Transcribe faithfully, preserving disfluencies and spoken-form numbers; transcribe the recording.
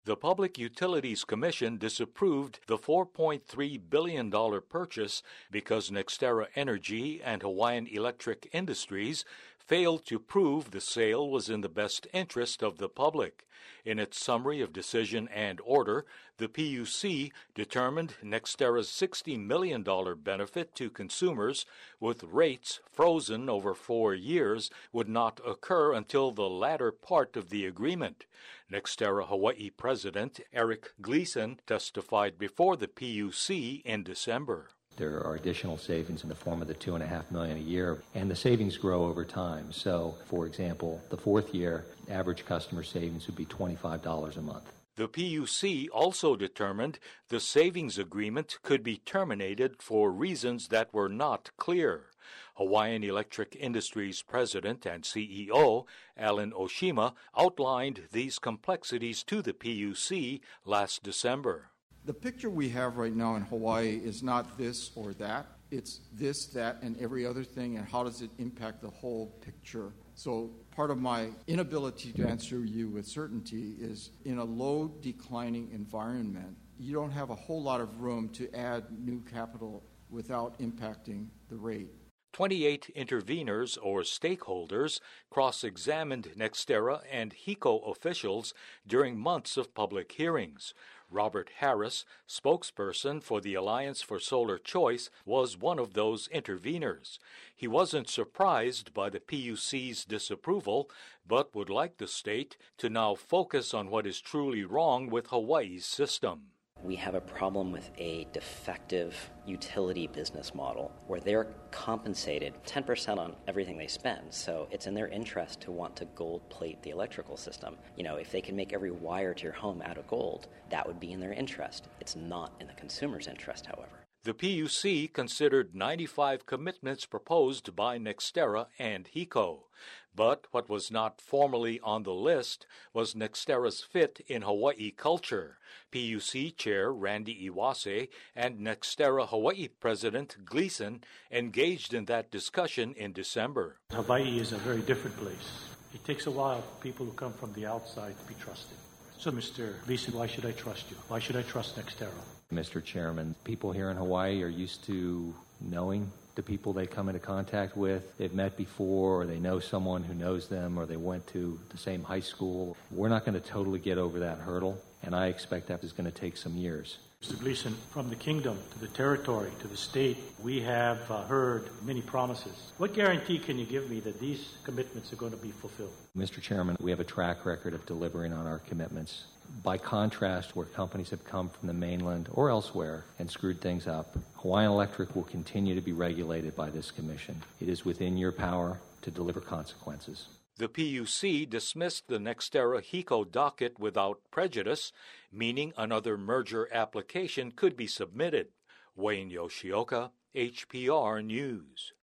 The Public Utilities Commission disapproved the four point three billion dollars purchase because NextEra Energy and Hawaiian Electric Industries failed to prove the sale was in the best interest of the public. In its summary of decision and order, the P U C determined NextEra's sixty million dollars benefit to consumers with rates frozen over four years would not occur until the latter part of the agreement. NextEra Hawaii President Eric Gleason testified before the P U C in December. There are additional savings in the form of the two and a half million a year, and the savings grow over time. So, for example, the fourth year, average customer savings would be twenty-five dollars a month. The P U C also determined the savings agreement could be terminated for reasons that were not clear. Hawaiian Electric Industries President and C E O Alan Oshima outlined these complexities to the P U C last December. The picture we have right now in Hawaii is not this or that. It's this, that, and every other thing, and how does it impact the whole picture? So part of my inability to answer you with certainty is in a low declining environment, you don't have a whole lot of room to add new capital without impacting the rate. twenty-eight interveners or stakeholders cross-examined NextEra and HECO officials during months of public hearings. Robert Harris, spokesperson for the Alliance for Solar Choice, was one of those interveners. He wasn't surprised by the P U C's disapproval, but would like the state to now focus on what is truly wrong with Hawaii's system. We have a problem with a defective utility business model where they're compensated ten percent on everything they spend. So it's in their interest to want to gold plate the electrical system. You know, if they can make every wire to your home out of gold, that would be in their interest. It's not in the consumer's interest, however. The P U C considered ninety-five commitments proposed by NextEra and HECO. But what was not formally on the list was NextEra's fit in Hawaii culture. P U C Chair Randy Iwase and NextEra Hawaii President Gleason engaged in that discussion in December. Hawaii is a very different place. It takes a while for people who come from the outside to be trusted. So, Mister Gleason, why should I trust you? Why should I trust NextEra? Mister Chairman, people here in Hawaii are used to knowing the people they come into contact with. They've met before, or they know someone who knows them, or they went to the same high school. We're not going to totally get over that hurdle, and I expect that is going to take some years. Mister Gleason, from the kingdom to the territory to the state, we have uh, heard many promises. What guarantee can you give me that these commitments are going to be fulfilled? Mister Chairman, we have a track record of delivering on our commitments. By contrast, where companies have come from the mainland or elsewhere and screwed things up, Hawaiian Electric will continue to be regulated by this commission. It is within your power to deliver consequences. The P U C dismissed the NextEra HECO docket without prejudice, meaning another merger application could be submitted. Wayne Yoshioka, H P R News.